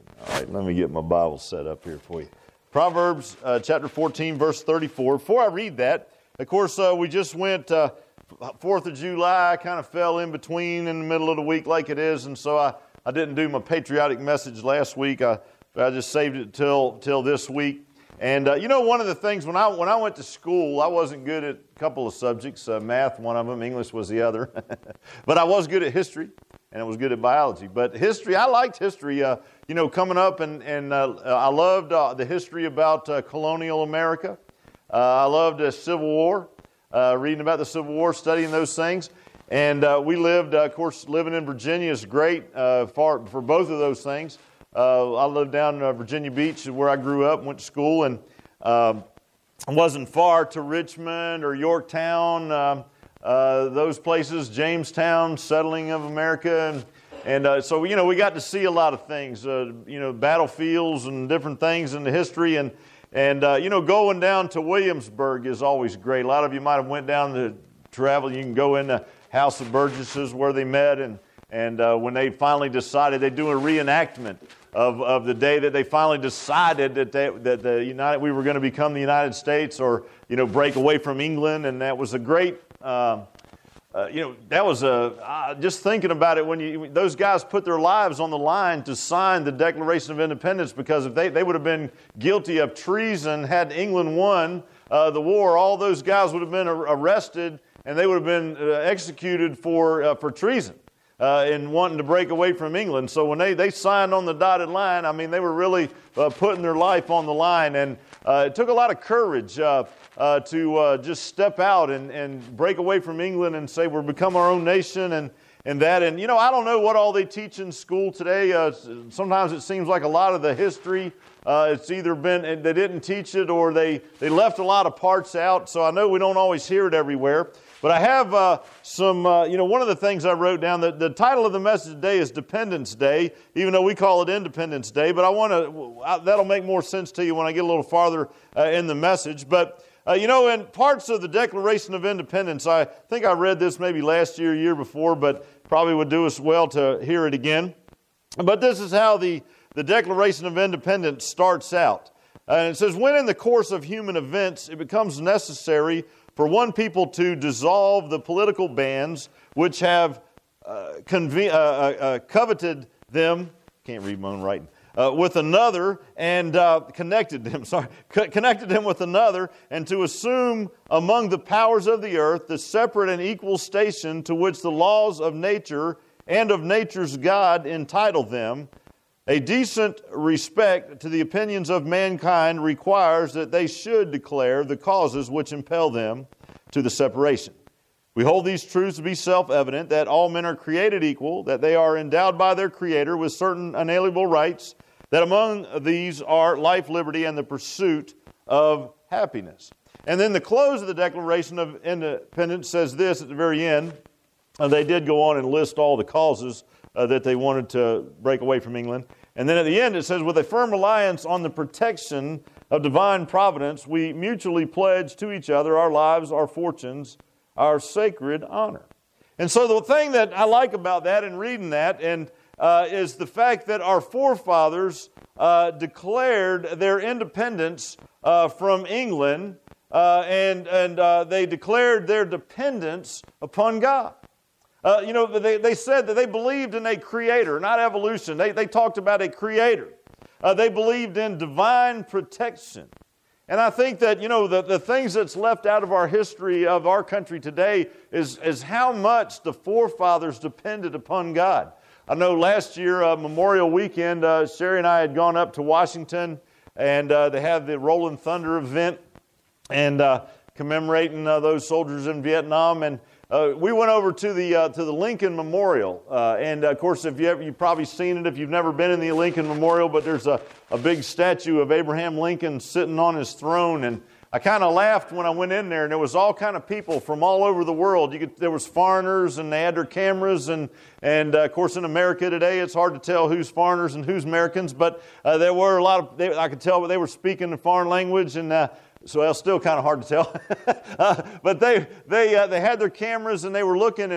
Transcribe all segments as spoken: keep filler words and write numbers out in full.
All right, let me get my Bible set up here for you. Proverbs uh, chapter fourteen, verse thirty-four. Before I read that, of course, uh, we just went uh, fourth of July. I kind of fell in between in the middle of the week like it is, and so I, I didn't do my patriotic message last week. I, I just saved it till till this week. And, uh, you know, one of the things, when I when I went to school, I wasn't good at a couple of subjects. Uh, math, one of them. English was the other. But I was good at history, and I was good at biology. But history, I liked history, uh, you know, coming up, and, and uh, I loved uh, the history about uh, colonial America. Uh, I loved the Civil War, uh, reading about the Civil War, studying those things. And uh, we lived, uh, of course, living in Virginia is great uh, for, for both of those things. Uh, I lived down in uh, Virginia Beach where I grew up, went to school, and um, wasn't far to Richmond or Yorktown, uh, uh, those places, Jamestown, settling of America. And, and uh, so, you know, we got to see a lot of things, uh, you know, battlefields and different things in the history. And, and uh, you know, going down to Williamsburg is always great. A lot of you might have went down to travel. You can go in the House of Burgesses where they met, and, and uh, when they finally decided, they do a reenactment Of, of the day that they finally decided that they, that the United we were going to become the United States, or you know break away from England, and that was a great uh, uh, you know that was a uh, just thinking about it when you those guys put their lives on the line to sign the Declaration of Independence, because if they they would have been guilty of treason had England won uh, the war, all those guys would have been arrested and they would have been uh, executed for uh, for treason. Uh, and wanting to break away from England. So when they, they signed on the dotted line, I mean, they were really uh, putting their life on the line. And uh, it took a lot of courage uh, uh, to uh, just step out and, and break away from England and say we're become our own nation and, and that. And, you know, I don't know what all they teach in school today. Uh, sometimes it seems like a lot of the history, uh, it's either been, they didn't teach it or they, they left a lot of parts out. So I know we don't always hear it everywhere. But I have uh, some, uh, you know, one of the things I wrote down, the, the title of the message today is Dependence Day, even though we call it Independence Day. But I want to, that'll make more sense to you when I get a little farther uh, in the message. But, uh, you know, in parts of the Declaration of Independence, I think I read this maybe last year, year before, but probably would do us well to hear it again. But this is how the, the Declaration of Independence starts out. Uh, and it says, when in the course of human events it becomes necessary for one people to dissolve the political bands which have uh, conve- uh, uh, uh, coveted them, can't read my own writing, uh, with another and uh, connected them, sorry, co- connected them with another, and to assume among the powers of the earth the separate and equal station to which the laws of nature and of nature's God entitle them, a decent respect to the opinions of mankind requires that they should declare the causes which impel them to the separation. We hold these truths to be self-evident, that all men are created equal, that they are endowed by their Creator with certain unalienable rights, that among these are life, liberty, and the pursuit of happiness. And then the close of the Declaration of Independence says this at the very end. Uh, they did go on and list all the causes Uh, that they wanted to break away from England. And then at the end it says, with a firm reliance on the protection of divine providence, we mutually pledge to each other our lives, our fortunes, our sacred honor. And so the thing that I like about that and reading that and uh, is the fact that our forefathers uh, declared their independence uh, from England uh, and, and uh, they declared their dependence upon God. Uh, you know, they, they said that they believed in a creator, not evolution. They, they talked about a creator. Uh, they believed in divine protection. And I think that, you know, the, the things that's left out of our history of our country today is, is how much the forefathers depended upon God. I know last year, uh, Memorial Weekend, uh, Sherry and I had gone up to Washington, and uh, they had the Rolling Thunder event and uh, commemorating uh, those soldiers in Vietnam. And Uh, we went over to the uh, to the Lincoln Memorial, uh, and uh, of course, if you ever, you've probably seen it if you've never been in the Lincoln Memorial. But there's a, a big statue of Abraham Lincoln sitting on his throne, and I kind of laughed when I went in there, and there was all kind of people from all over the world. You could, there was foreigners, and they had their cameras, and and uh, of course, in America today, it's hard to tell who's foreigners and who's Americans. But uh, there were a lot of they, I could tell they were speaking a foreign language, and. Uh, So well, still kind of hard to tell, uh, but they they uh, they had their cameras and they were looking, and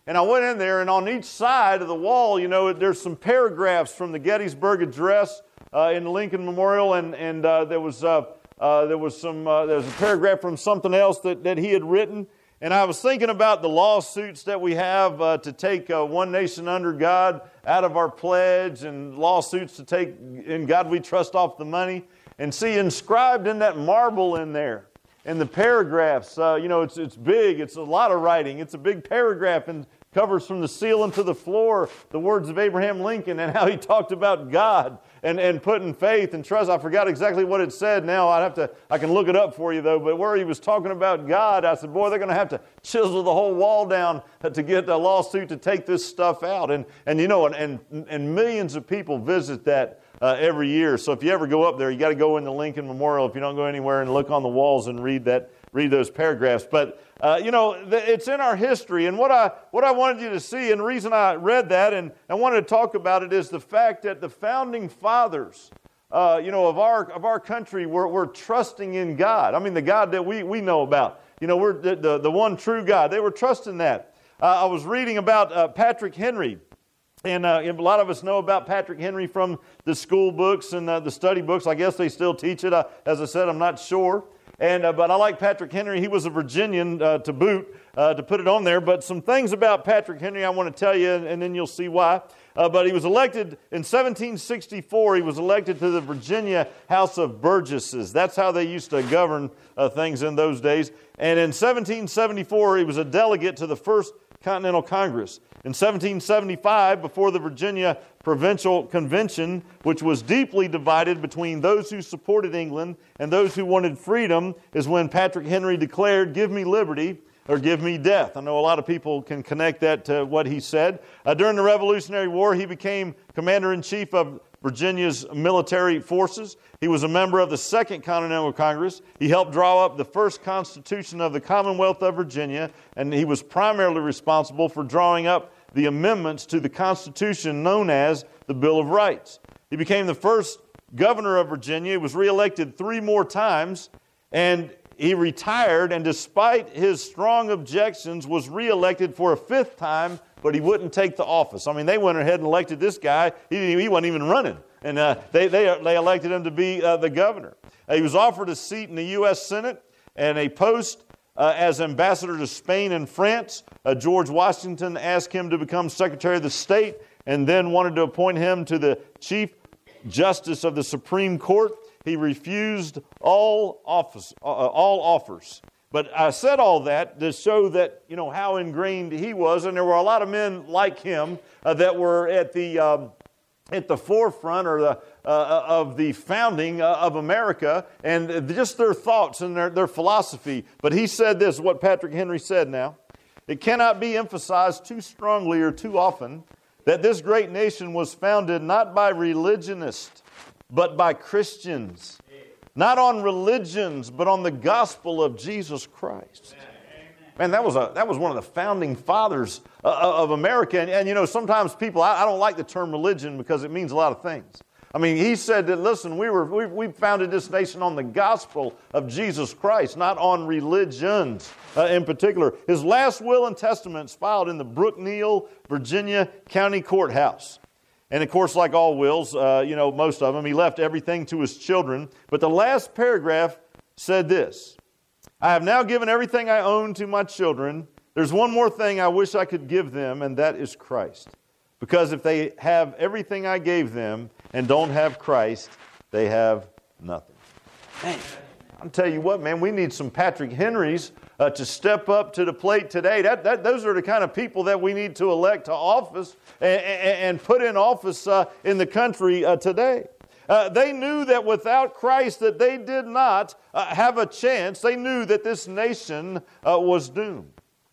And I went in there, and on each side of the wall, you know, there's some paragraphs from the Gettysburg Address uh, in the Lincoln Memorial, and and uh, there was uh, uh, there was some uh, there was a paragraph from something else that, that he had written. And I was thinking about the lawsuits that we have uh, to take uh, one nation under God out of our pledge, and lawsuits to take in God we trust off the money. And see, inscribed in that marble in there, in the paragraphs, uh, you know, it's it's big. It's a lot of writing. It's a big paragraph, and covers from the ceiling to the floor the words of Abraham Lincoln and how he talked about God and, and putting faith and trust. I forgot exactly what it said now. I'd have to, I can look it up for you though, but where he was talking about God, I said, boy, they're going to have to chisel the whole wall down to get a lawsuit to take this stuff out. And, and you know, and, and, and millions of people visit that uh, every year. So if you ever go up there, you got to go in the Lincoln Memorial if you don't go anywhere and look on the walls and read that, read those paragraphs. But Uh, you know, it's in our history, and what I what I wanted you to see, and the reason I read that and I wanted to talk about it is the fact that the founding fathers, uh, you know, of our of our country, were, were trusting in God. I mean, the God that we we know about. You know, we're the the, the one true God. They were trusting that. Uh, I was reading about uh, Patrick Henry. And uh, a lot of us know about Patrick Henry from the school books and uh, the study books. I guess they still teach it. Uh, as I said, I'm not sure. And uh, but I like Patrick Henry. He was a Virginian uh, to boot, uh, to put it on there. But some things about Patrick Henry I want to tell you, and, and then you'll see why. Uh, but he was elected in seventeen sixty-four. He was elected to the Virginia House of Burgesses. That's how they used to govern uh, things in those days. And in seventeen seventy-four, he was a delegate to the First Continental Congress. In seventeen seventy-five, before the Virginia Provincial Convention, which was deeply divided between those who supported England and those who wanted freedom, is when Patrick Henry declared, "Give me liberty or give me death." I know a lot of people can connect that to what he said. Uh, during the Revolutionary War, he became Commander-in-Chief of Virginia's military forces. He was a member of the Second Continental Congress. He helped draw up the first Constitution of the Commonwealth of Virginia, and he was primarily responsible for drawing up the amendments to the Constitution known as the Bill of Rights. He became the first governor of Virginia. He was reelected three more times, and he retired, and despite his strong objections, was reelected for a fifth time, but he wouldn't take the office. I mean, they went ahead and elected this guy. He, didn't, he wasn't even running, and uh, they, they, they elected him to be uh, the governor. Uh, he was offered a seat in the U S Senate and a post uh, as ambassador to Spain and France. Uh, George Washington asked him to become Secretary of the State and then wanted to appoint him to the Chief Justice of the Supreme Court. He refused all office, uh, all offers. But I said all that to show that, you know, how ingrained he was, and there were a lot of men like him uh, that were at the um, at the forefront or the uh, of the founding uh, of America, and just their thoughts and their, their philosophy. But he said this, what Patrick Henry said now: "It cannot be emphasized too strongly or too often that this great nation was founded not by religionists, but by Christians. Not on religions, but on the gospel of Jesus Christ." Man, that was a that was one of the founding fathers uh, of America. And, and you know, sometimes people, I, I don't like the term religion because it means a lot of things. I mean, he said that, listen, we were we, we founded this nation on the gospel of Jesus Christ, not on religions uh, in particular. His last will and testament is filed in the Brookneal, Virginia County Courthouse. And of course, like all wills, uh, you know, most of them, he left everything to his children. But the last paragraph said this: "I have now given everything I own to my children. There's one more thing I wish I could give them, and that is Christ. Because if they have everything I gave them and don't have Christ, they have nothing." Man, I'll tell you what, man, we need some Patrick Henrys uh, to step up to the plate today. That, that, those are the kind of people that we need to elect to office and, and, and put in office uh, in the country uh, today. Uh, they knew that without Christ that they did not uh, have a chance. They knew that this nation uh, was doomed.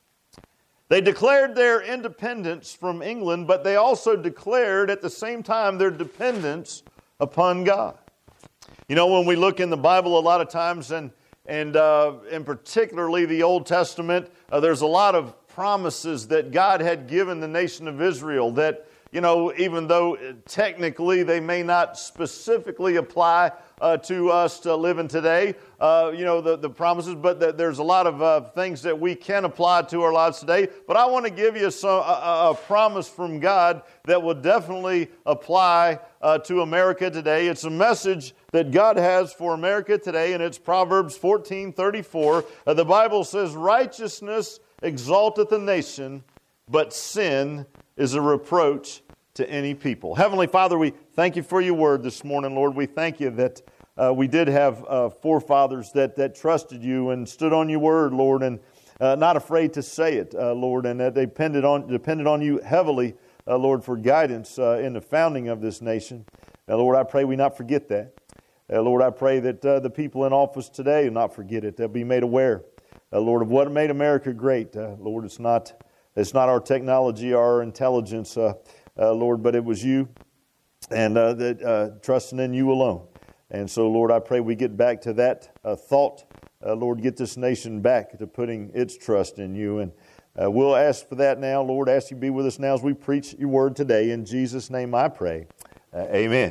They declared their independence from England, but they also declared at the same time their dependence upon God. You know, when we look in the Bible a lot of times, and and uh, in particularly the Old Testament, uh, there's a lot of promises that God had given the nation of Israel that you know, even though technically they may not specifically apply uh, to us to living today, uh, you know, the, the promises, but the, there's a lot of uh, things that we can apply to our lives today. But I want to give you some, a, a promise from God that will definitely apply uh, to America today. It's a message that God has for America today, and it's Proverbs fourteen thirty-four. Uh, the Bible says, righteousness exalteth a nation, but sin is a reproach to any people. Heavenly Father, we thank you for your word this morning, Lord. We thank you that uh, we did have uh, forefathers that, that trusted you and stood on your word, Lord, and uh, not afraid to say it, uh, Lord, and that they depended on, depended on you heavily, uh, Lord, for guidance uh, in the founding of this nation. Now, Lord, I pray we not forget that. Uh, Lord, I pray that uh, the people in office today will not forget it. They'll be made aware, uh, Lord, of what made America great. Uh, Lord, it's not it's not our technology or our intelligence, uh, uh, Lord, but it was you, and uh, that uh, trusting in you alone. And so, Lord, I pray we get back to that uh, thought. Uh, Lord, get this nation back to putting its trust in you. And uh, we'll ask for that now. Lord, ask you to be with us now as we preach your word today. In Jesus' name I pray. Uh, amen.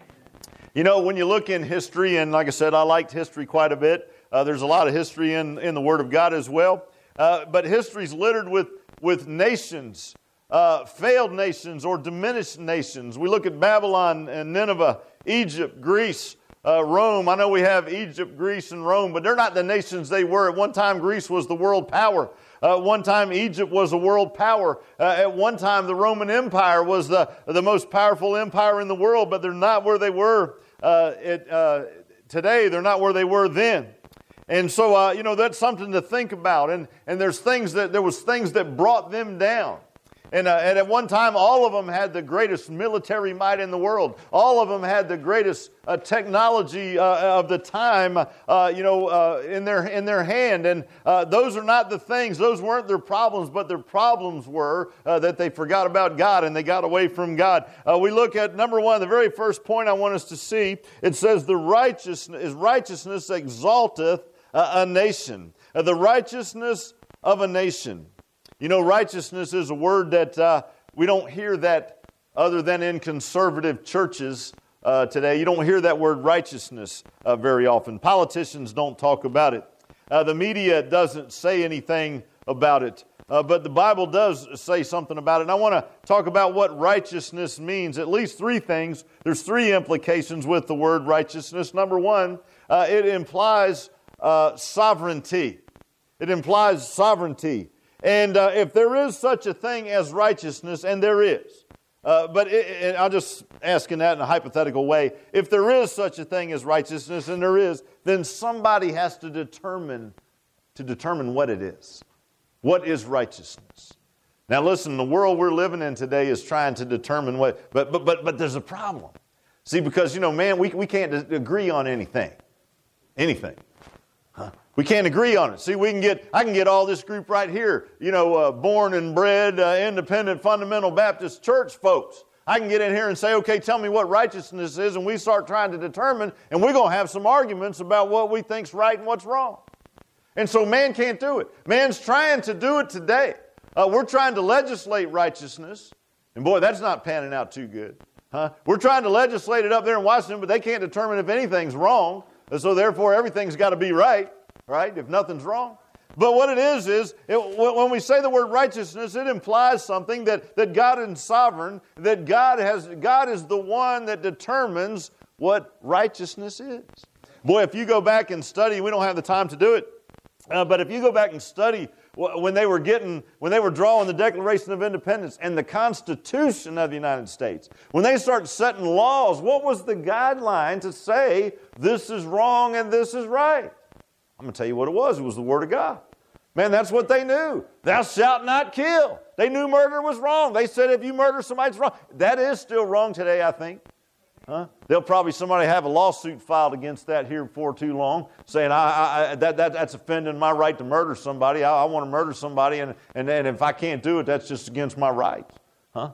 You know, when you look in history, and like I said, I liked history quite a bit. Uh, there's a lot of history in, in the Word of God as well. Uh, but history's littered with, with nations, uh, failed nations or diminished nations. We look at Babylon and Nineveh, Egypt, Greece, uh, Rome. I know we have Egypt, Greece, and Rome, but they're not the nations they were. At one time, Greece was the world power. Uh, at one time, Egypt was a world power. Uh, at one time, the Roman Empire was the, the most powerful empire in the world, but they're not where they were uh, it, uh, today. They're not where they were then. And so, uh, you know, that's something to think about. And, and there's things that, there was things that brought them down. And, uh, and at one time, all of them had the greatest military might in the world. All of them had the greatest uh, technology uh, of the time, uh, you know, uh, in their in their hand. And uh, those are not the things. Those weren't their problems, but their problems were uh, that they forgot about God and they got away from God. Uh, we look at number one, the very first point I want us to see. It says, "The righteousness righteousness exalteth a nation." Uh, the righteousness of a nation. You know, righteousness is a word that uh, we don't hear that other than in conservative churches uh, today. You don't hear that word righteousness uh, very often. Politicians don't talk about it. Uh, the media doesn't say anything about it. Uh, but the Bible does say something about it. And I want to talk about what righteousness means. At least three things. There's three implications with the word righteousness. Number one, uh, it implies uh, sovereignty. It implies sovereignty. And uh, if there is such a thing as righteousness, and there is, uh, but it, it, I'm just asking that in a hypothetical way, if there is such a thing as righteousness, and there is, then somebody has to determine to determine what it is. What is righteousness? Now listen, the world we're living in today is trying to determine what, but but but but there's a problem. See, because, you know, man, we, we can't agree on anything. Anything. Huh? We can't agree on it. See, we can get, I can get all this group right here, you know, uh, born and bred, uh, independent, fundamental Baptist church folks. I can get in here and say, okay, tell me what righteousness is, and we start trying to determine, and we're going to have some arguments about what we think's right and what's wrong. And so man can't do it. Man's trying to do it today. Uh, we're trying to legislate righteousness, and boy, that's not panning out too good. Huh? We're trying to legislate it up there in Washington, but they can't determine if anything's wrong, and so therefore everything's got to be right. Right? If nothing's wrong. But what it is, is it, when we say the word righteousness, it implies something that, that God is sovereign, that God has, God is the one that determines what righteousness is. Boy, if you go back and study, we don't have the time to do it, uh, but if you go back and study when they were getting, when they were drawing the Declaration of Independence and the Constitution of the United States, when they started setting laws, what was the guideline to say this is wrong and this is right? I'm going to tell you what it was. It was the Word of God. Man, that's what they knew. Thou shalt not kill. They knew murder was wrong. They said if you murder somebody, it's wrong. That is still wrong today, I think. Huh? They'll probably, somebody have a lawsuit filed against that here before too long, saying I, I, that, that, that's offending my right to murder somebody. I, I want to murder somebody, and, and, and if I can't do it, that's just against my right. Huh?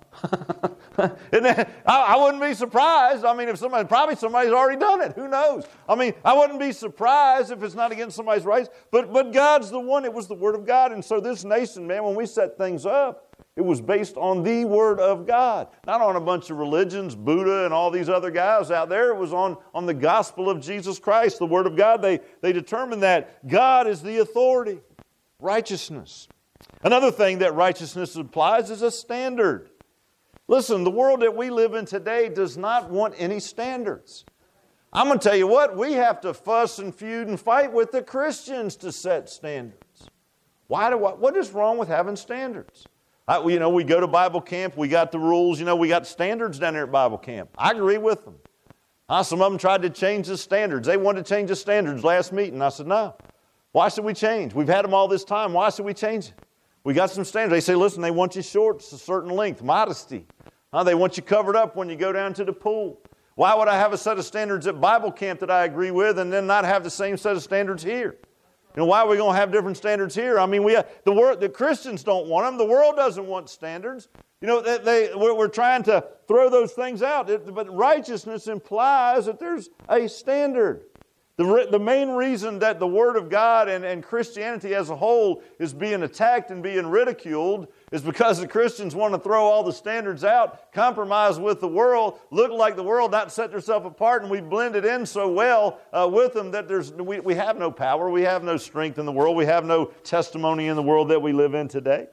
Isn't that, I, I wouldn't be surprised. I mean, if somebody, probably somebody's already done it. Who knows? I mean, I wouldn't be surprised if it's not against somebody's rights. But but God's the one. It was the Word of God. And so this nation, man, when we set things up, It was based on the Word of God, not on a bunch of religions, Buddha and all these other guys out there. It was on, on the gospel of Jesus Christ, the Word of God. They, they determined that God is the authority. Righteousness. Another thing that righteousness implies is a standard. Listen, the world that we live in today does not want any standards. I'm going to tell you what, we have to fuss and feud and fight with the Christians to set standards. Why do what, what is wrong with having standards? I, you know, we go to Bible camp, we got the rules, you know, we got standards down there at Bible camp. I agree with them. Uh, some of them tried to change the standards. They wanted to change the standards last meeting. I said, no. Why should we change? We've had them all this time. Why should we change it? We got some standards. They say, listen, they want you shorts a certain length, modesty. Uh, they want you covered up when you go down to the pool. Why would I have a set of standards at Bible camp that I agree with and then not have the same set of standards here? You know, why are we going to have different standards here? I mean, we have, the world, the Christians don't want them. The world doesn't want standards. You know, they, they, we're, we're trying to throw those things out. It, but righteousness implies that there's a standard. The, the main reason that the Word of God and, and Christianity as a whole is being attacked and being ridiculed is because the Christians want to throw all the standards out, compromise with the world, look like the world, not set themselves apart, and we blended in so well uh, with them that there's we, we have no power, we have no strength in the world, we have no testimony in the world that we live in today.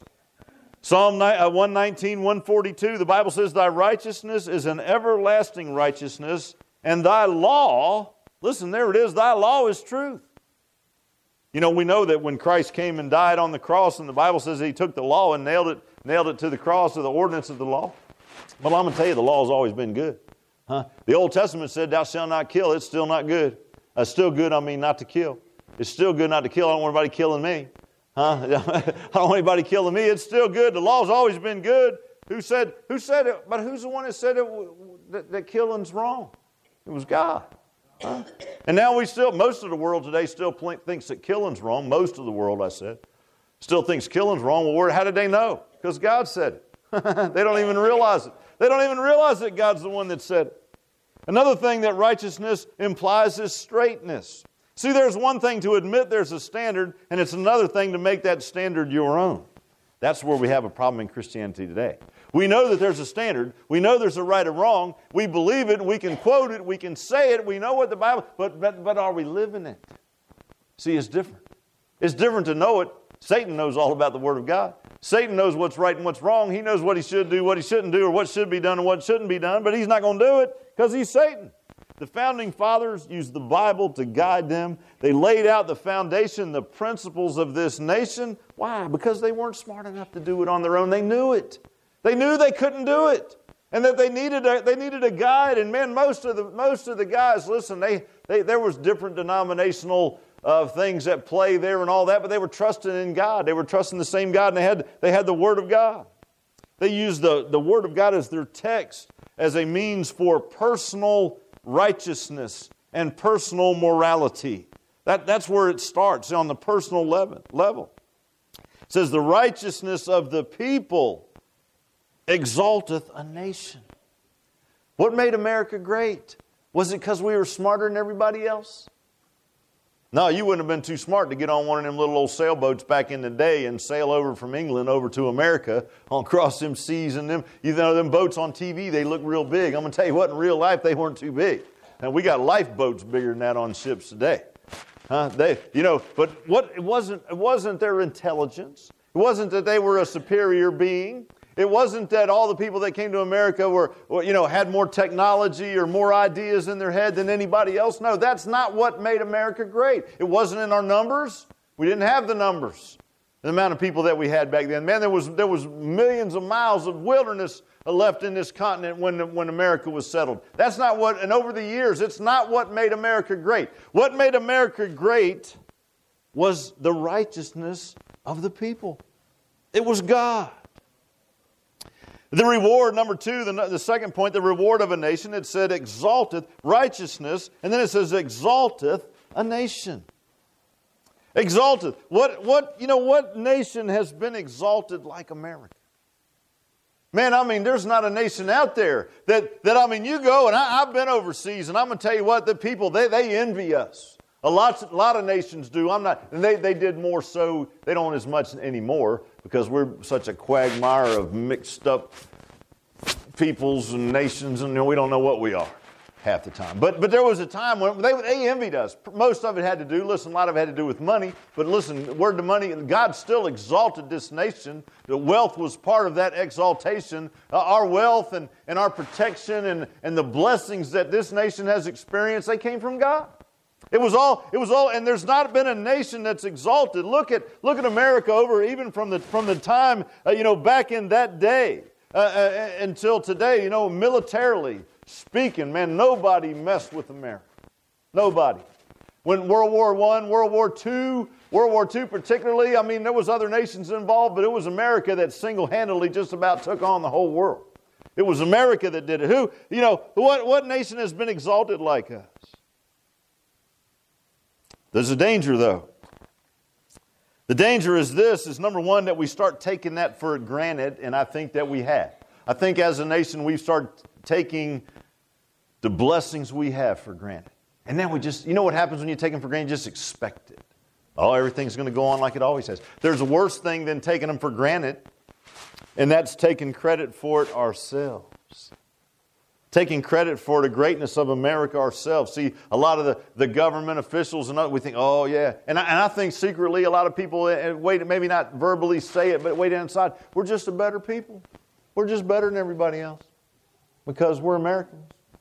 Psalm one nineteen, one forty-two, the Bible says, thy righteousness is an everlasting righteousness, and thy law, listen, there it is, thy law is truth. You know, we know that when Christ came and died on the cross, and the Bible says he took the law and nailed it, nailed it to the cross of the ordinance of the law. Well, I'm going to tell you, the law has always been good. Huh? The Old Testament said, thou shalt not kill. It's still not good. Uh, still good, I mean not to kill. It's still good not to kill. I don't want anybody killing me. Huh? I don't want anybody killing me. It's still good. The law's always been good. Who said, who said it? But who's the one that said it, that, that killing's wrong? It was God. Huh? And now we still, most of the world today still thinks that killing's wrong. Most of the world, I said, still thinks killing's wrong. Well, where, how did they know? Because God said it. They don't even realize it. They don't even realize that God's the one that said it. Another thing that righteousness implies is straightness. See, there's one thing to admit there's a standard, and it's another thing to make that standard your own. That's where we have a problem in Christianity today. We know that there's a standard. We know there's a right or wrong. We believe it. We can quote it. We can say it. We know what the Bible, but, but, but are we living it? See, it's different. It's different to know it. Satan knows all about the Word of God. Satan knows what's right and what's wrong. He knows what he should do, what he shouldn't do, or what should be done and what shouldn't be done, but he's not going to do it because he's Satan. The founding fathers used the Bible to guide them. They laid out the foundation, the principles of this nation. Why? Because they weren't smart enough to do it on their own. They knew it. They knew they couldn't do it, and that they needed a, they needed a guide. And man, most of the most of the guys, listen, they, they there was different denominational uh, things at play there and all that, but they were trusting in God. They were trusting the same God, and they had they had the Word of God. They used the, the Word of God as their text, as a means for personal righteousness and personal morality. That, that's where it starts, on the personal level. It says, the righteousness of the people exalteth a nation. What made America great? Was it because we were smarter than everybody else? No, you wouldn't have been too smart to get on one of them little old sailboats back in the day and sail over from England over to America on across them seas. And them, you know, them boats on T V, they look real big. I'm going to tell you what, in real life, they weren't too big. And we got lifeboats bigger than that on ships today. Huh? They, you know, but what it wasn't, it wasn't their intelligence. It wasn't that they were a superior being. It wasn't that all the people that came to America were, you know, had more technology or more ideas in their head than anybody else. No, that's not what made America great. It wasn't in our numbers. We didn't have the numbers, the amount of people that we had back then. Man, there was there was millions of miles of wilderness left in this continent when, when America was settled. That's not what, and over the years, it's not what made America great. What made America great was the righteousness of the people. It was God. The reward, number two, the, the second point, the reward of a nation, it said exalteth righteousness, and then it says exalteth a nation. Exalteth. What, what, you know, what nation has been exalted like America? Man, I mean, there's not a nation out there that, that I mean, you go, and I, I've been overseas, and I'm going to tell you what, the people, they, they envy us. A lot, a lot of nations do. I'm not, and they, they did more so, they don't as much anymore because we're such a quagmire of mixed up peoples and nations, and we don't know what we are half the time. But but there was a time when they, they envied us. Most of it had to do, listen, a lot of it had to do with money. But listen, word to money, God still exalted this nation. The wealth was part of that exaltation. Uh, our wealth and, and our protection and, and the blessings that this nation has experienced, they came from God. It was all, it was all, and there's not been a nation that's exalted. Look at look at America over even from the from the time, uh, you know, back in that day uh, uh, until today, you know, militarily speaking, man, nobody messed with America. Nobody. When World War One, World War Two, World War Two particularly, I mean, there was other nations involved, but it was America that single-handedly just about took on the whole world. It was America that did it. Who, you know, what, what nation has been exalted like us? There's a danger, though. The danger is this, is number one, that we start taking that for granted, and I think that we have. I think as a nation, we've started taking the blessings we have for granted. And then we just, you know what happens when you take them for granted? You just expect it. Oh, everything's going to go on like it always has. There's a worse thing than taking them for granted, and that's taking credit for it ourselves. Taking credit for the greatness of America ourselves. See, a lot of the, the government officials and other, we think, oh yeah. And I, and I think secretly a lot of people, wait, maybe not verbally say it, but way down inside, we're just a better people. We're just better than everybody else because we're Americans.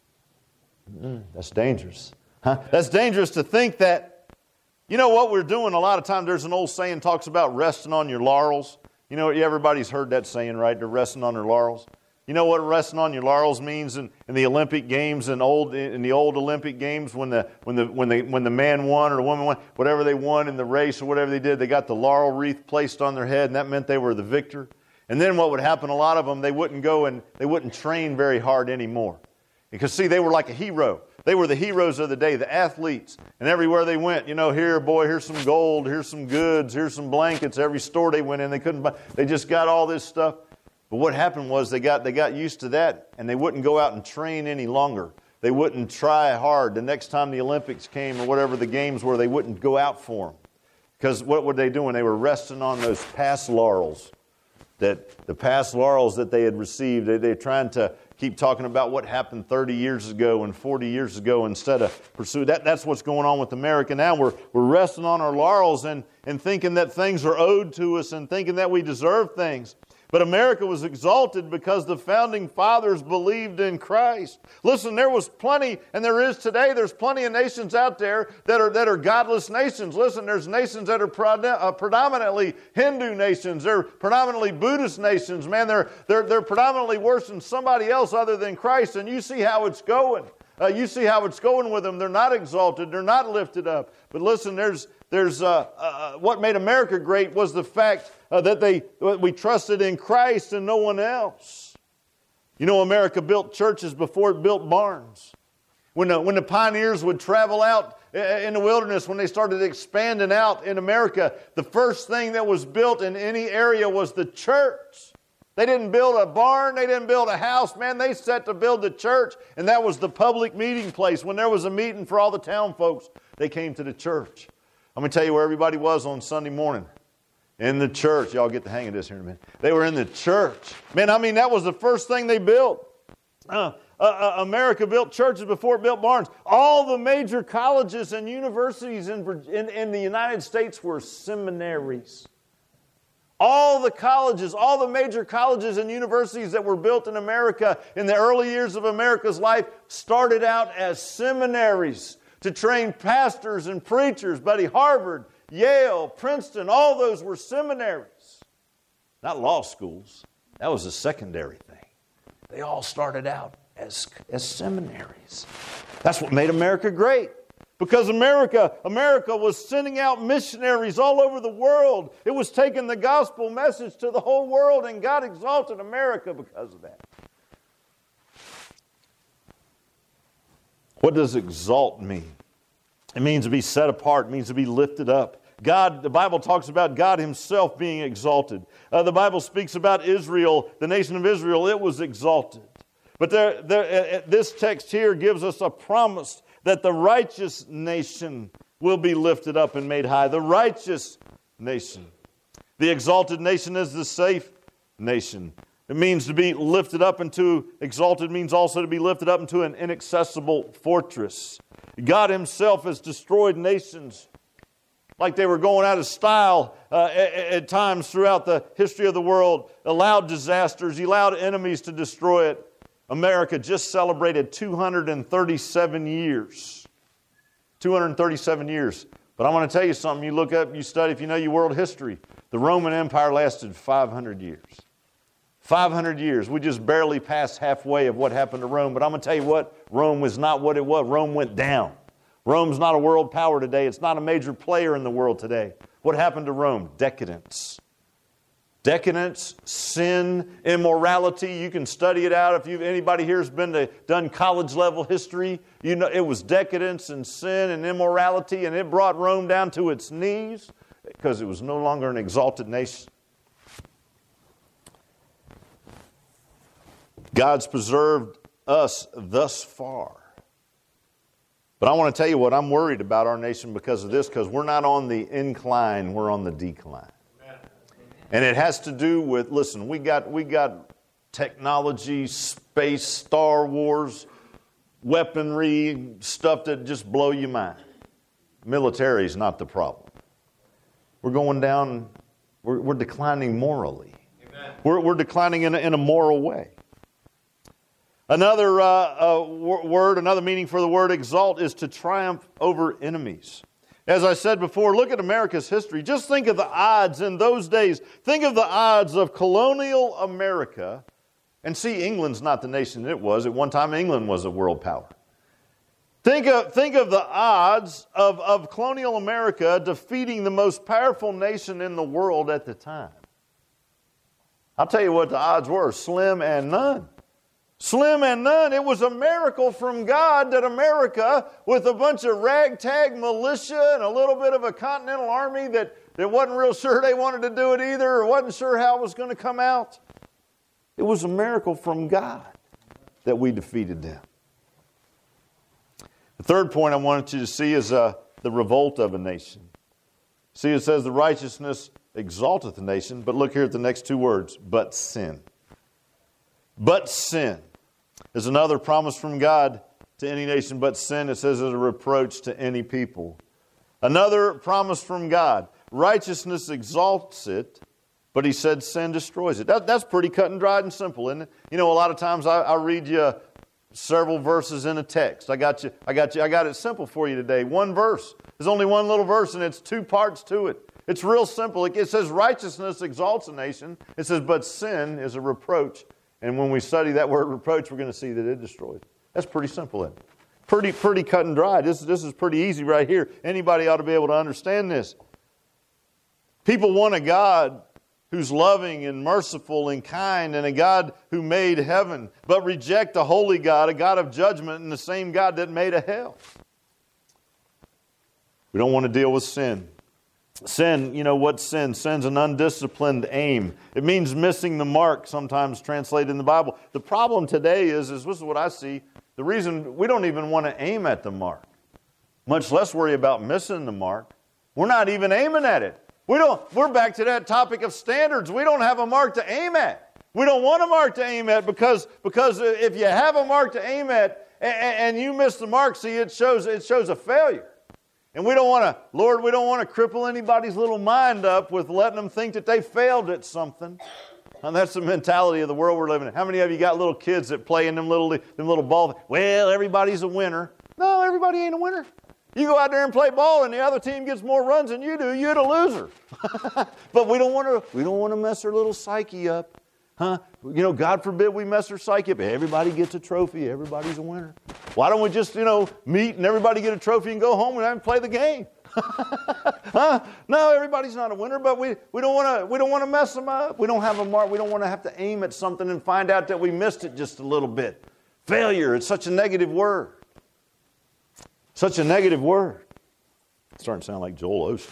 Mm, that's dangerous. Huh? That's dangerous to think that, you know what we're doing a lot of times, there's an old saying talks about resting on your laurels. You know, everybody's heard that saying, right? They're resting on their laurels. You know what resting on your laurels means in, in the Olympic Games and old in the old Olympic Games when the when the when the when the man won or the woman won, whatever they won in the race or whatever they did, they got the laurel wreath placed on their head, and that meant they were the victor. And then what would happen, a lot of them, they wouldn't go and they wouldn't train very hard anymore. Because see, they were like a hero. They were the heroes of the day, the athletes. And everywhere they went, you know, here, boy, here's some gold, here's some goods, here's some blankets. Every store they went in, they couldn't buy. They just got all this stuff. But what happened was they got they got used to that, and they wouldn't go out and train any longer. They wouldn't try hard. The next time the Olympics came or whatever the games were, they wouldn't go out for them. Because what were they doing? They were resting on those past laurels, that the past laurels that they had received. They, they're trying to keep talking about what happened thirty years ago and forty years ago instead of pursue that. That's what's going on with America now. We're we're resting on our laurels and, and thinking that things are owed to us and thinking that we deserve things. But America was exalted because the founding fathers believed in Christ. Listen, there was plenty, and there is today, there's plenty of nations out there that are that are godless nations. Listen, there's nations that are predominantly Hindu nations. They're predominantly Buddhist nations. Man, they're, they're, they're predominantly worse than somebody else other than Christ, and you see how it's going. Uh, you see how it's going with them. They're not exalted. They're not lifted up. But listen, there's there's uh, uh, what made America great was the fact uh, that they we trusted in Christ and no one else. You know, America built churches before it built barns. When the, when the pioneers would travel out in the wilderness, when they started expanding out in America, the first thing that was built in any area was the church. They didn't build a barn. They didn't build a house. Man, they set to build the church, and that was the public meeting place. When there was a meeting for all the town folks, they came to the church. I'm going to tell you where everybody was on Sunday morning. In the church. Y'all get the hang of this here in a minute. They were in the church. Man, I mean, that was the first thing they built. Uh, uh, uh, America built churches before it built barns. All the major colleges and universities in, in, in the United States were seminaries. All the colleges, all the major colleges and universities that were built in America in the early years of America's life started out as seminaries to train pastors and preachers. Buddy, Harvard, Yale, Princeton, all those were seminaries. Not law schools. That was a secondary thing. They all started out as, as seminaries. That's what made America great. Because America, America was sending out missionaries all over the world. It was taking the gospel message to the whole world, and God exalted America because of that. What does exalt mean? It means to be set apart. It means to be lifted up. God, the Bible talks about God Himself being exalted. Uh, the Bible speaks about Israel, the nation of Israel. It was exalted. But there, there, uh, this text here gives us a promise that the righteous nation will be lifted up and made high. The righteous nation. The exalted nation is the safe nation. It means to be lifted up into, exalted means also to be lifted up into an inaccessible fortress. God himself has destroyed nations like they were going out of style uh, at, at times throughout the history of the world, allowed disasters, he allowed enemies to destroy it. America just celebrated two hundred thirty-seven years. two hundred thirty-seven years. But I want to tell you something. You look up, you study, if you know your world history, the Roman Empire lasted five hundred years. five hundred years. We just barely passed halfway of what happened to Rome. But I'm going to tell you what, Rome was not what it was. Rome went down. Rome's not a world power today. It's not a major player in the world today. What happened to Rome? Decadence. Decadence, sin, immorality. You can study it out. If you've, anybody here has been to, done college level history, you know it was decadence and sin and immorality, and it brought Rome down to its knees because it was no longer an exalted nation. God's preserved us thus far. But I want to tell you what, I'm worried about our nation because of this, because we're not on the incline, we're on the decline. And it has to do with, listen, we got we got technology, space, Star Wars, weaponry, stuff that just blow your mind. Military is not the problem. We're going down, we're, we're declining morally. Amen. We're, we're declining in a, in a moral way. Another uh, uh, word, another meaning for the word exalt is to triumph over enemies. As I said before, look at America's history. Just think of the odds in those days. Think of the odds of colonial America. And see, England's not the nation it was. At one time, England was a world power. Think of, think of the odds of, of colonial America defeating the most powerful nation in the world at the time. I'll tell you what the odds were, slim and none. Slim and none. It was a miracle from God that America, with a bunch of ragtag militia and a little bit of a continental army that, that wasn't real sure they wanted to do it either, or wasn't sure how it was going to come out. It was a miracle from God that we defeated them. The third point I wanted you to see is uh, the revolt of a nation. See, it says the righteousness exalteth a nation, but look here at the next two words, but sin. But sin is another promise from God to any nation. But sin, it says, is a reproach to any people. Another promise from God. Righteousness exalts it, but he said sin destroys it. That, that's pretty cut and dried and simple, isn't it? You know, a lot of times I, I read you several verses in a text. I got you. I got you. I got it simple for you today. One verse. There's only one little verse, and it's two parts to it. It's real simple. It, it says righteousness exalts a nation. It says, but sin is a reproach. And when we study that word reproach, we're going to see that it destroys. That's pretty simple, isn't it? Pretty, pretty cut and dry. This, this is pretty easy right here. Anybody ought to be able to understand this. People want a God who's loving and merciful and kind, and a God who made heaven, but reject a holy God, a God of judgment, and the same God that made a hell. We don't want to deal with sin. Sin, you know what sin? Sin's an undisciplined aim. It means missing the mark, sometimes translated in the Bible. The problem today is, is this is what I see, the reason we don't even want to aim at the mark, much less worry about missing the mark. We're not even aiming at it. We don't, we're back to that topic of standards. We don't have a mark to aim at. We don't want a mark to aim at because, because if you have a mark to aim at and, and you miss the mark, see, it shows, it shows a failure. And we don't want to, Lord, we don't want to cripple anybody's little mind up with letting them think that they failed at something. And that's the mentality of the world we're living in. How many of you got little kids that play in them little, them little ball? Well, everybody's a winner. No, everybody ain't a winner. You go out there and play ball and the other team gets more runs than you do, you're the loser. But we don't want to, we don't want to mess their little psyche up. Huh? You know, God forbid we mess our psyche up. Everybody gets a trophy. Everybody's a winner. Why don't we just, you know, meet and everybody get a trophy and go home and play the game? Huh? No, everybody's not a winner, but we, we don't want to we don't want to mess them up. We don't have a mark. We don't want to have to aim at something and find out that we missed it just a little bit. Failure, it's such a negative word. Such a negative word. It's starting to sound like Joel Osteen.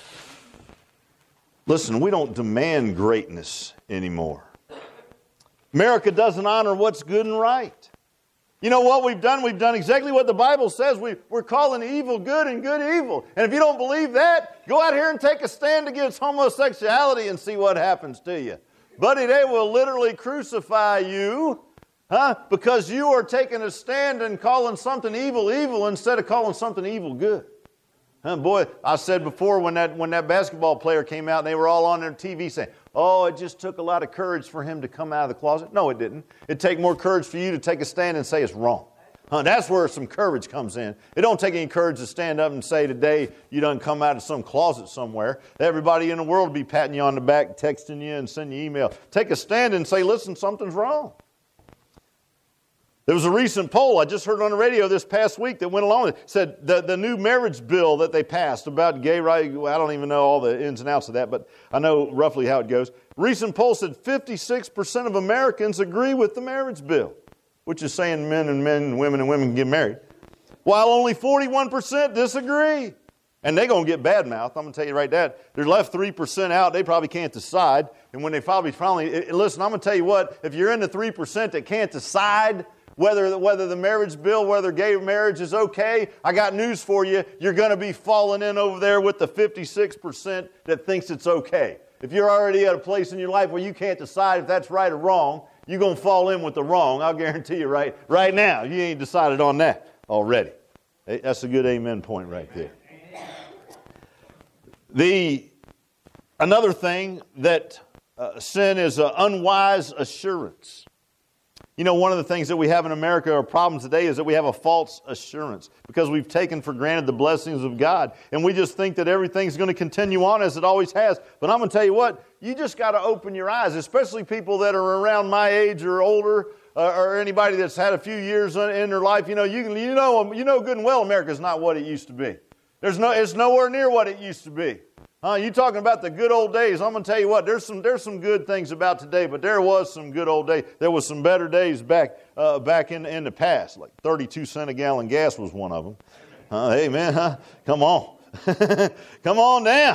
Listen, we don't demand greatness anymore. America doesn't honor what's good and right. You know what we've done? We've done exactly what the Bible says. We, we're calling evil good and good evil. And if you don't believe that, go out here and take a stand against homosexuality and see what happens to you. Buddy, they will literally crucify you, huh? Because you are taking a stand and calling something evil evil instead of calling something evil good. Huh, boy, I said before when that when that basketball player came out and they were all on their T V saying, oh, it just took a lot of courage for him to come out of the closet. No, it didn't. It'd take more courage for you to take a stand and say it's wrong. Huh, that's where some courage comes in. It don't take any courage to stand up and say today you done come out of some closet somewhere. Everybody in the world will be patting you on the back, texting you and sending you email. Take a stand and say, listen, something's wrong. There was a recent poll I just heard on the radio this past week that went along with it. Said the, the new marriage bill that they passed about gay rights, I don't even know all the ins and outs of that, but I know roughly how it goes. Recent poll said fifty-six percent of Americans agree with the marriage bill, which is saying men and men and women and women can get married, while only forty-one percent disagree. And they're going to get bad mouth. I'm going to tell you right that. They're left three percent out. They probably can't decide. And when they probably finally, listen, I'm going to tell you what, if you're in the three percent that can't decide Whether, whether the marriage bill, whether gay marriage is okay, I got news for you. You're going to be falling in over there with the fifty-six percent that thinks it's okay. If you're already at a place in your life where you can't decide if that's right or wrong, you're going to fall in with the wrong. I'll guarantee you right, right now. You ain't decided on that already. That's a good amen point right there. The, another thing that uh, sin is an unwise assurance. You know, one of the things that we have in America, our problem today, is that we have a false assurance because we've taken for granted the blessings of God. And we just think that everything's going to continue on as it always has. But I'm going to tell you what, you just got to open your eyes, especially people that are around my age or older uh, or anybody that's had a few years in their life. You know, you, can, you know, you know good and well America's not what it used to be. There's no, it's nowhere near what it used to be. Huh, you talking about the good old days. I'm going to tell you what, there's some there's some good things about today, but there was some good old days. There was some better days back uh, back in, in the past. Like thirty-two cent a gallon gas was one of them. Uh, hey, man, huh? Come on. Come on down.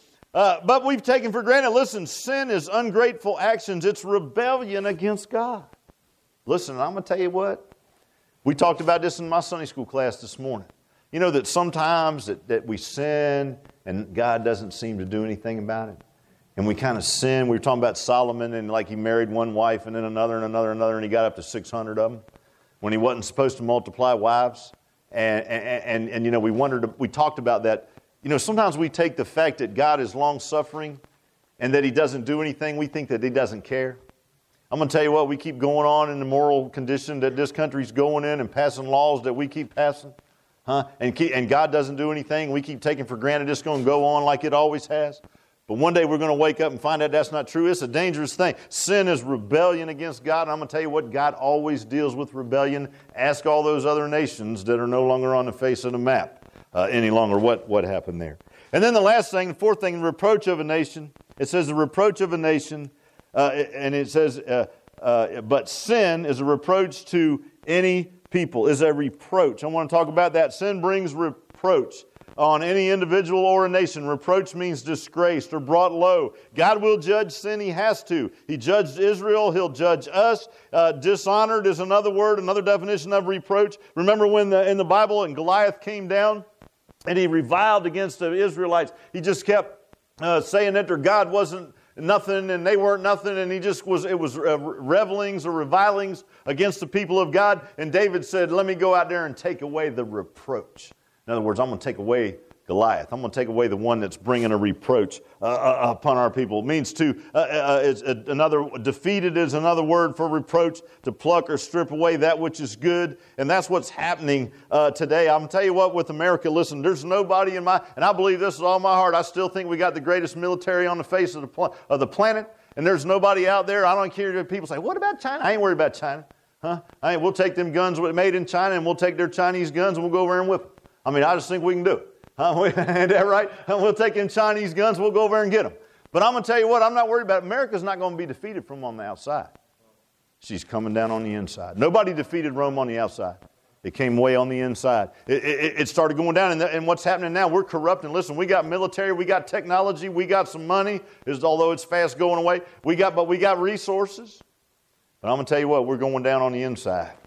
Uh, but we've taken for granted, listen, sin is ungrateful actions. It's rebellion against God. Listen, I'm going to tell you what. We talked about this in my Sunday school class this morning. You know that sometimes that, that we sin and God doesn't seem to do anything about it. And we kind of sin. We were talking about Solomon and like he married one wife and then another and another and another and he got up to six hundred of them when he wasn't supposed to multiply wives. And, and, and, and you know, we wondered, we talked about that. You know, sometimes we take the fact that God is long-suffering and that he doesn't do anything. We think that he doesn't care. I'm going to tell you what, we keep going on in the moral condition that this country's going in and passing laws that we keep passing. Huh? And, keep, and God doesn't do anything. We keep taking for granted it's going to go on like it always has. But one day we're going to wake up and find out that's not true. It's a dangerous thing. Sin is rebellion against God. And I'm going to tell you what, God always deals with rebellion. Ask all those other nations that are no longer on the face of the map uh, any longer what, what happened there. And then the last thing, the fourth thing, the reproach of a nation. It says the reproach of a nation. Uh, and it says, uh, uh, but sin is a reproach to any people, is a reproach. I want to talk about that. Sin brings reproach on any individual or a nation. Reproach means disgraced or brought low. God will judge sin. He has to. He judged Israel. He'll judge us. Uh, dishonored is another word, another definition of reproach. Remember when the, in the Bible and Goliath came down and he reviled against the Israelites. He just kept uh, saying that their God wasn't nothing and they weren't nothing, and he just was, it was uh, revelings or revilings against the people of God. And David said, let me go out there and take away the reproach. In other words, I'm going to take away Goliath. I'm going to take away the one that's bringing a reproach uh, uh, upon our people. It means to, uh, uh, it's uh, another, defeated is another word for reproach, to pluck or strip away that which is good. And that's what's happening uh, today. I'm going to tell you what, with America, listen, there's nobody in my, and I believe this with all my heart, I still think we got the greatest military on the face of the, pl- of the planet. And there's nobody out there. I don't care if people say, what about China? I ain't worried about China. Huh? I ain't, we'll take them guns made in China and we'll take their Chinese guns and we'll go over there and whip them. I mean, I just think we can do it. Huh? Ain't that right? We'll take in Chinese guns, we'll go over there and get them. But I'm going to tell you what, I'm not worried about it. America's not going to be defeated from on the outside. She's coming down on the inside. Nobody defeated Rome on the outside. It came way on the inside. It, it, it started going down. And, the, and what's happening now, we're corrupt. And listen, we got military, we got technology, we got some money, is, although it's fast going away. We got, but we got resources. But I'm going to tell you what, we're going down on the inside.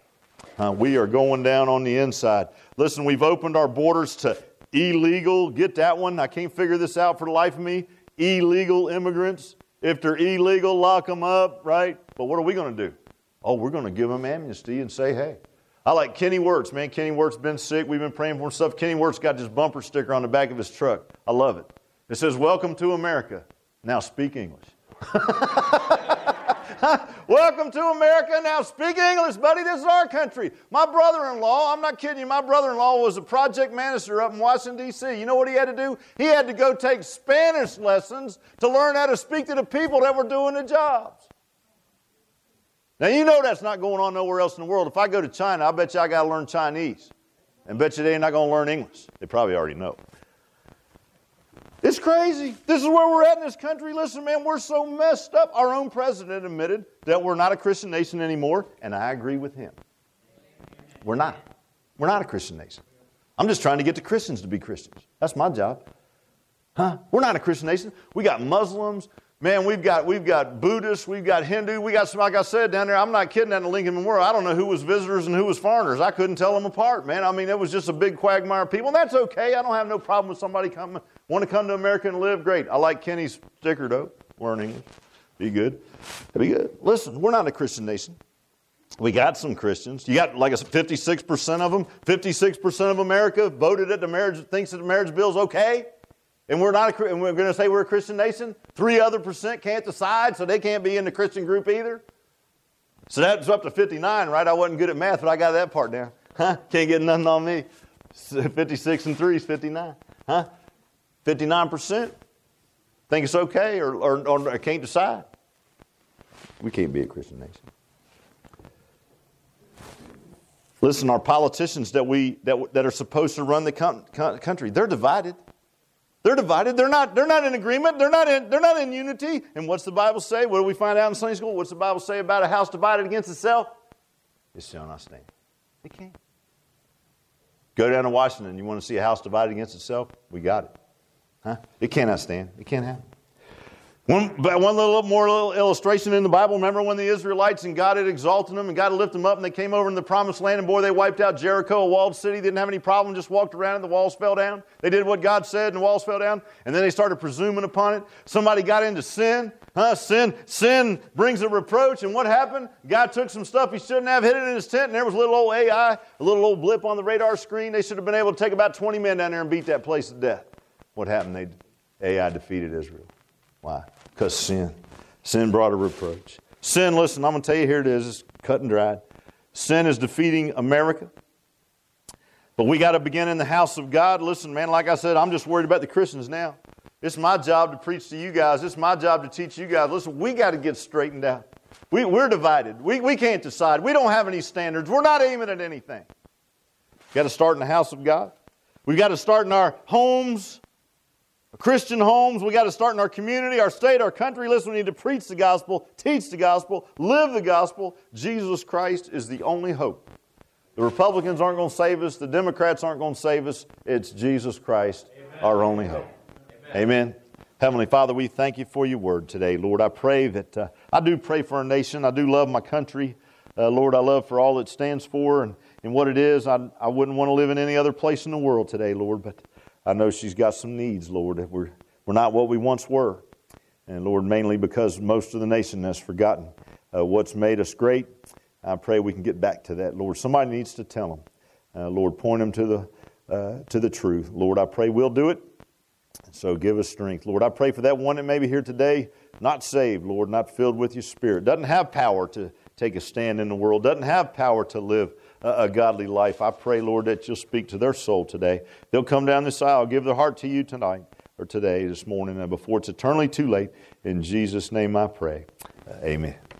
Uh, we are going down on the inside. Listen, we've opened our borders to illegal. Get that one? I can't figure this out for the life of me. Illegal immigrants. If they're illegal, lock them up, right? But what are we going to do? Oh, we're going to give them amnesty and say, hey. I like Kenny Wirtz, man. Kenny Wirtz been sick. We've been praying for him stuff. Kenny Wirtz got this bumper sticker on the back of his truck. I love it. It says, welcome to America. Now speak English. Welcome to America. Now speak English, buddy. This is our country. My brother-in-law, I'm not kidding you, my brother-in-law was a project manager up in Washington, D C You know what he had to do? He had to go take Spanish lessons to learn how to speak to the people that were doing the jobs. Now, you know that's not going on nowhere else in the world. If I go to China, I bet you I got to learn Chinese. And bet you they're not going to learn English. They probably already know. It's crazy. This is where we're at in this country. Listen, man, we're so messed up. Our own president admitted that we're not a Christian nation anymore, and I agree with him. We're not. We're not a Christian nation. I'm just trying to get the Christians to be Christians. That's my job. Huh? We're not a Christian nation. We got Muslims. Man, we've got we've got Buddhists, we've got Hindu, we got some, like I said down there, I'm not kidding, down at Lincoln Memorial, I don't know who was visitors and who was foreigners. I couldn't tell them apart, man. I mean, it was just a big quagmire of people, and that's okay. I don't have no problem with somebody coming, want to come to America and live. Great. I like Kenny's sticker, though. Learn English. Be good. Be good. Listen, we're not a Christian nation. We got some Christians. You got, like I said, fifty-six percent of them, fifty-six percent of America voted that the marriage, thinks that the marriage bill is okay. And we're not, a, and we're going to say we're a Christian nation. Three other percent can't decide, so they can't be in the Christian group either. So that's up to fifty-nine, right? I wasn't good at math, but I got that part down. Huh? Can't get nothing on me. fifty-six and three is fifty-nine. Huh? fifty-nine percent think it's okay or, or, or can't decide. We can't be a Christian nation. Listen, our politicians that we that, that are supposed to run the com- country, they're divided. They're divided. They're not, they're not in agreement. They're not in, they're not in unity. And what's the Bible say? What do we find out in Sunday school? What's the Bible say about a house divided against itself? It shall not stand. It can't. Go down to Washington. You want to see a house divided against itself? We got it. Huh? It cannot stand. It can't happen. One, one little more little illustration in the Bible. Remember when the Israelites and God had exalted them and God had lifted them up and they came over in the promised land and boy, they wiped out Jericho, a walled city. Didn't have any problem, just walked around and the walls fell down. They did what God said and the walls fell down. And then they started presuming upon it. Somebody got into sin. Huh? Sin, sin brings a reproach. And what happened? God took some stuff he shouldn't have, hid it in his tent, and there was a little old A I, a little old blip on the radar screen. They should have been able to take about twenty men down there and beat that place to death. What happened? They, A I defeated Israel. Why? Because sin. Sin brought a reproach. Sin, listen, I'm going to tell you, here it is. It's cut and dried. Sin is defeating America. But we got to begin in the house of God. Listen, man, like I said, I'm just worried about the Christians now. It's my job to preach to you guys. It's my job to teach you guys. Listen, we got to get straightened out. We, we're divided. We, we can't decide. We don't have any standards. We're not aiming at anything. We've got to start in the house of God. We've got to start in our homes. Christian homes, we got to start in our community, our state, our country. Listen, we need to preach the gospel, teach the gospel, live the gospel. Jesus Christ is the only hope. The Republicans aren't going to save us. The Democrats aren't going to save us. It's Jesus Christ, Amen. Our only hope. Amen. Amen. Heavenly Father, we thank you for your word today. Lord, I pray that, uh, I do pray for our nation. I do love my country. Uh, Lord, I love for all it stands for and, and what it is. I, I wouldn't want to live in any other place in the world today, Lord, but I know she's got some needs, Lord. We're, we're not what we once were. And Lord, mainly because most of the nation has forgotten uh, what's made us great. I pray we can get back to that, Lord. Somebody needs to tell them. Uh, Lord, point them to the, uh, to the truth. Lord, I pray we'll do it. So give us strength. Lord, I pray for that one that may be here today, not saved, Lord, not filled with your Spirit. Doesn't have power to take a stand in the world. Doesn't have power to live a godly life. I pray, Lord, that you'll speak to their soul today. They'll come down this aisle, give their heart to you tonight or today, this morning, and before it's eternally too late. In Jesus' name I pray. Uh, amen.